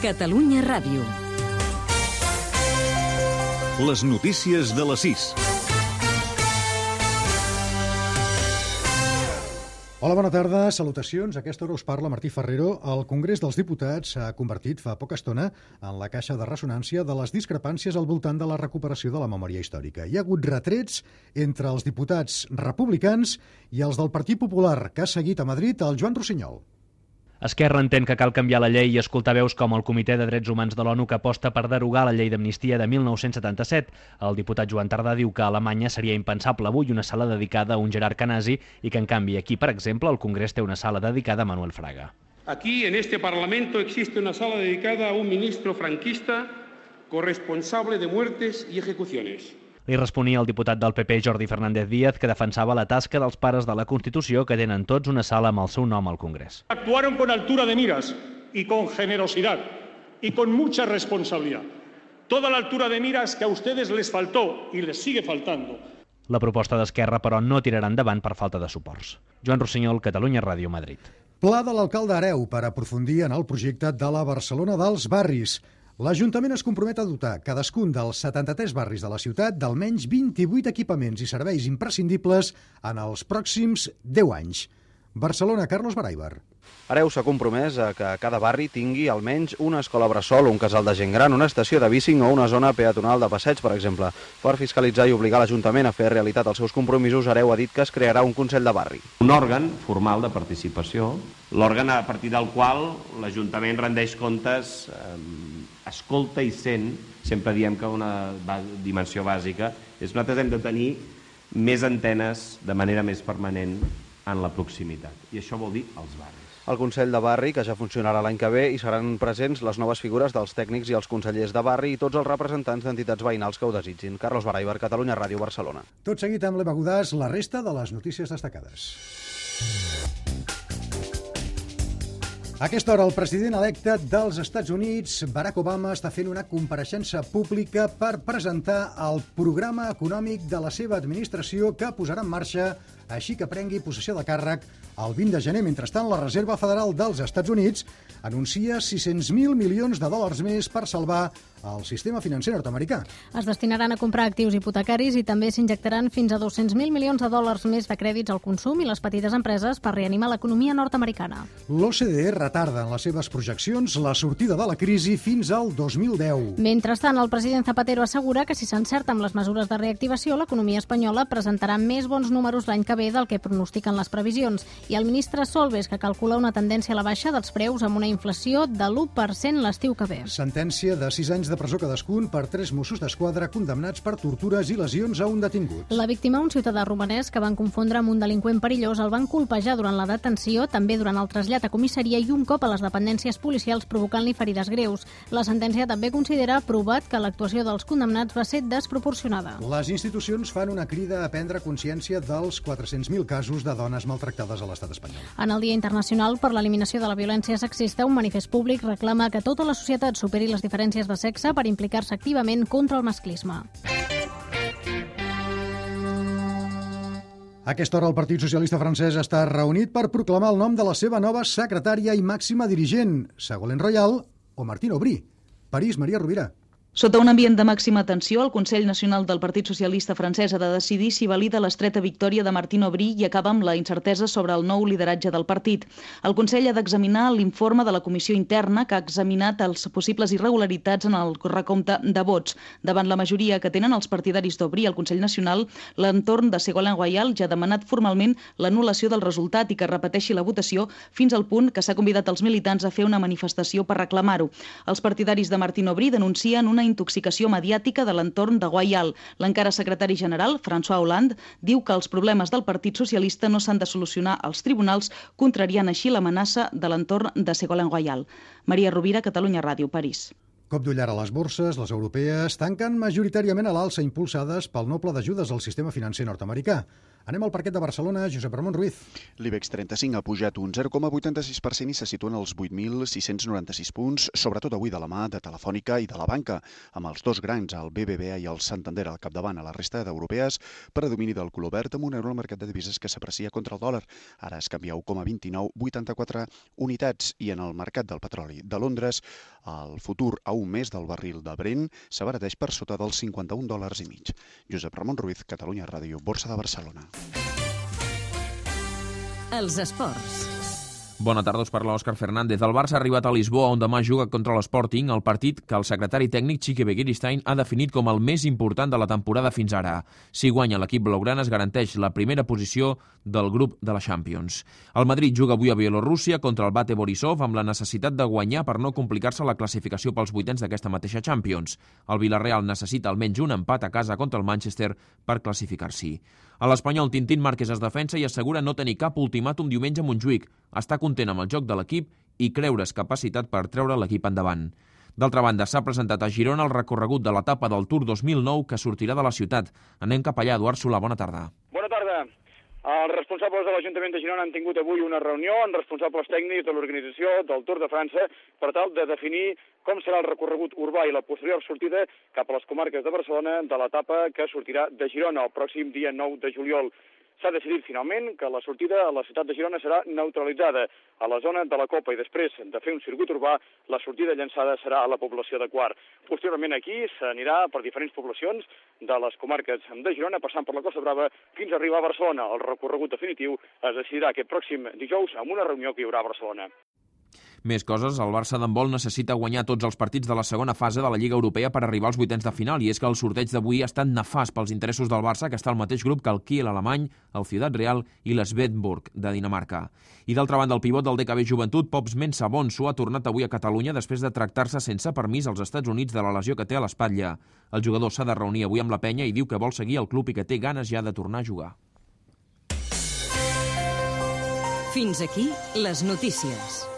Catalunya Ràdio. Les notícies de les 6. Hola, bona tarda, salutacions. A aquesta hora us parla Martí Ferrero. El Congrés dels Diputats s'ha convertit fa poca estona en la caixa de ressonància de les discrepàncies al voltant de la recuperació de la memòria històrica. Hi ha hagut retrets entre els diputats republicans i els del Partit Popular, que ha seguit a Madrid el Joan Rossinyol. Esquerra entén que cal canviar la llei i escoltar veus com el Comitè de Drets Humans de l'ONU que aposta per derogar la llei d'amnistia de 1977. El diputat Joan Tardà diu que a Alemanya seria impensable avui una sala dedicada a un Gerard Canasi i que, en canvi, aquí, per exemple, el Congrés té una sala dedicada a Manuel Fraga. Aquí, en este Parlamento, existe una sala dedicada a un ministro franquista corresponsable de muertes y ejecuciones. Li responia el diputat del PP, Jordi Fernández Díaz, que defensava la tasca dels pares de la Constitució, que tenen tots una sala amb el seu nom al Congrés. Actuaron con altura de miras y con generosidad y con mucha responsabilidad. Toda la altura de miras que a ustedes les faltó y les sigue faltando. La proposta d'Esquerra, però, no tirarà endavant per falta de suports. Joan Rossinyol, Catalunya Ràdio, Madrid. Pla de l'alcalde Hereu per aprofundir en el projecte de la Barcelona dels barris. L'Ajuntament es compromet a dotar cadascun dels 73 barris de la ciutat d'almenys 28 equipaments i serveis imprescindibles en els pròxims 10 anys. Barcelona, Carlos Baraibar. Hereu s'ha compromès a que cada barri tingui almenys una escola bressol, un casal de gent gran, una estació de bici o una zona peatonal de passeig, per exemple. Per fiscalitzar i obligar l'Ajuntament a fer realitat els seus compromisos, Hereu ha dit que es crearà un Consell de Barri. Un òrgan formal de participació, l'òrgan a partir del qual l'Ajuntament rendeix comptes, escolta i sent. Sempre diem que una dimensió bàsica és que nosaltres hem de tenir més antenes de manera més permanent en la proximitat, i això vol dir els barris. El Consell de Barri, que ja funcionarà l'any que ve, hi seran presents les noves figures dels tècnics i els consellers de barri i tots els representants d'entitats veïnals que ho desitgin. Carlos Baraibar, Catalunya Ràdio, Barcelona. Tot seguit amb l'Eva Godàs, la resta de les notícies destacades. A aquesta hora, el president electe dels Estats Units, Barack Obama, està fent una compareixença pública per presentar el programa econòmic de la seva administració que posarà en marxa així que prengui possessió de càrrec el 20 de gener. Mentrestant, la Reserva Federal dels Estats Units anuncia 600.000 milions de dòlars més per salvar el sistema financer nord-americà. Es destinaran a comprar actius hipotecaris i també s'injectaran fins a 200.000 milions de dòlars més de crèdits al consum i les petites empreses per reanimar l'economia nord-americana. L'OCDE retarda en les seves projeccions la sortida de la crisi fins al 2010. Mentrestant, el president Zapatero assegura que si s'encerta amb les mesures de reactivació, l'economia espanyola presentarà més bons números l'any que ve del que pronostiquen les previsions. I el ministre Solbes, que calcula una tendència a la baixa dels preus amb una inflació de l'1% l'estiu que ve. Sentència de 6 anys de presó cadascun per 3 Mossos d'Esquadra condemnats per tortures i lesions a un detingut. La víctima, un ciutadà romanès que van confondre amb un delinqüent perillós, el van colpejar durant la detenció, també durant el trasllat a comissaria i un cop a les dependències policials provocant-li ferides greus. La sentència també considera provat que l'actuació dels condemnats va ser desproporcionada. Les institucions fan una crida a prendre consciència dels 400.000 casos de dones maltractades a l'estat espanyol. En el Dia Internacional per l'Eliminació de la Violència Sexista, un manifest públic reclama que tota la societat superi les diferències de sexe per implicar-se activament contra el masclisme. A aquesta hora el Partit Socialista francès està reunit per proclamar el nom de la seva nova secretària i màxima dirigent, Ségolène Royal o Martine Aubry. París, Maria Rovira. Sota un ambient de màxima tensió, el Consell Nacional del Partit Socialista francès ha de decidir si valida l'estreta victòria de Martine Aubry i acaba amb la incertesa sobre el nou lideratge del partit. El Consell ha d'examinar l'informe de la comissió interna que ha examinat les possibles irregularitats en el recompte de vots. Davant la majoria que tenen els partidaris d'Aubry al Consell Nacional, l'entorn de Ségolène Royal ja ha demanat formalment l'anul·lació del resultat i que repeteixi la votació fins al punt que s'ha convidat els militants a fer una manifestació per reclamar-ho. Els partidaris de Martine Aubry denuncien una intoxicació mediàtica de l'entorn de Royal. L'encara secretari general, François Hollande, diu que els problemes del Partit Socialista no s'han de solucionar als tribunals, contrariant així l'amenaça de l'entorn de Ségolène Royal. Maria Rovira, Catalunya Ràdio, París. Cop d'ull ara a les borses, les europees tanquen majoritàriament a l'alça impulsades pel noble d'ajudes al sistema financer nord-americà. Anem al parquet de Barcelona, Josep Ramon Ruiz. L'IBEX 35 ha pujat un 0,86% i se situen als 8.696 punts, sobretot avui de la mà de Telefònica i de la banca, amb els dos grans, el BBVA i el Santander al capdavant. A la resta d'europees, predomini del color verd amb un euro al mercat de divises que s'aprecia contra el dòlar. Ara es canvia 1,2984 unitats i en el mercat del petroli de Londres, el futur a un mes del barril de Brent s'abarateix per sota dels $51,50. Josep Ramon Ruiz, Catalunya Ràdio, Borsa de Barcelona. Els esports. Bona tarda, us parla Òscar Fernández. El Barça ha arribat a Lisboa, on demà juga contra l'Sporting, el partit que el secretari tècnic Txiki Begiristain ha definit com el més important de la temporada fins ara. Si guanya l'equip blaugrana es garanteix la primera posició del grup de la Champions. El Madrid juga avui a Bielorússia contra el Bate Borisov amb la necessitat de guanyar per no complicar-se la classificació pels vuitens d'aquesta mateixa Champions. El Villarreal necessita almenys un empat a casa contra el Manchester per classificar-s'hi. A l'Espanyol, Tintín Márquez es defensa i assegura no tenir cap ultimàtum diumenge a Montjuïc. Està content amb el joc de l'equip i creure's capacitat per treure l'equip endavant. D'altra banda, s'ha presentat a Girona el recorregut de l'etapa del Tour 2009 que sortirà de la ciutat. Anem cap allà, Eduard Solà, bona tarda. Bona tarda. Els responsables de l'Ajuntament de Girona han tingut avui una reunió amb responsables tècnics de l'organització del Tour de França per tal de definir com serà el recorregut urbà i la posterior sortida cap a les comarques de Barcelona de l'etapa que sortirà de Girona el pròxim dia 9 de juliol. S'ha decidit finalment que la sortida a la ciutat de Girona serà neutralitzada a la zona de la Copa i després de fer un circuit urbà, la sortida llançada serà a la població de Quart. Posteriorment aquí s'anirà per diferents poblacions de les comarques de Girona, passant per la Costa Brava fins a arribar a Barcelona. El recorregut definitiu es decidirà aquest pròxim dijous amb una reunió que hi haurà a Barcelona. Més coses, el Barça d'handbol necessita guanyar tots els partits de la segona fase de la Lliga Europea per arribar als vuitens de final, i és que el sorteig d'avui ha estat nefast pels interessos del Barça, que està al mateix grup que el Kiel alemany, el Ciudad Real i l'Svendborg de Dinamarca. I d'altra banda, el pivot del DKB Joventut, Pops Mensah Bonsu, ha tornat avui a Catalunya després de tractar-se sense permís als Estats Units de la lesió que té a l'espatlla. El jugador s'ha de reunir avui amb la penya i diu que vol seguir al club i que té ganes ja de tornar a jugar. Fins aquí les notícies.